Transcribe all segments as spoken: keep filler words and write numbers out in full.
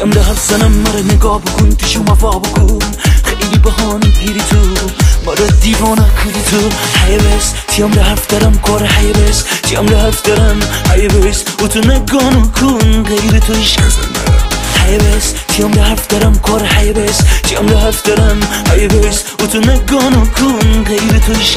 تیم ده حرف زنم مرا نگاه بکن پیشم وفا بکن خیلی بهانه پیری تو مرا دیوانه کردی تو حیبس تیم ده حرف دارم کار حیبس تیم ده حرف دارم حیبس و تو نگاه کن غیر تو عشق حیبس تیم ده حرف دارم کار حیبس تیم ده حرف دارم حیبس و تو نگاه کن غیر تو عشق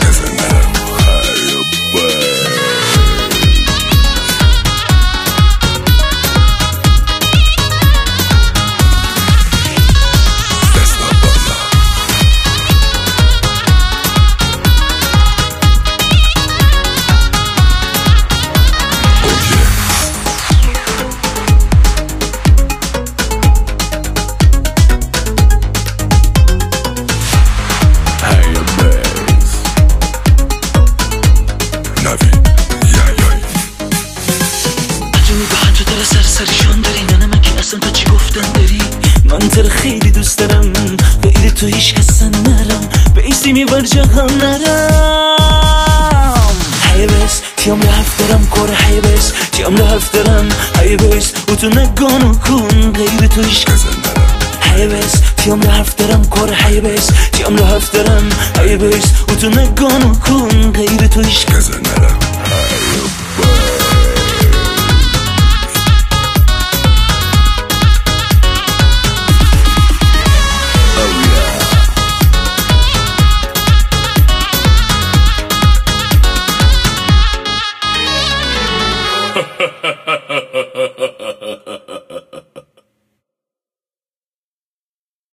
سرسریشان داری نه من که اصلا تو چی گفتن داری من تر خیلی دوست دارم غیر تو هیچ کسن نرم به ایسی میبر جهان نرم حیبس تیم ده حرف دارم کار حیبس تیم ده حرف دارم حیبس و تو نگاه کن غیر تو هیچ کسن نرم حیبس تیم ده حرف دارم کار حیبس تیم ده حرف دارم حیبس و تو نگاه کن غیر تو هیچ کسن نرم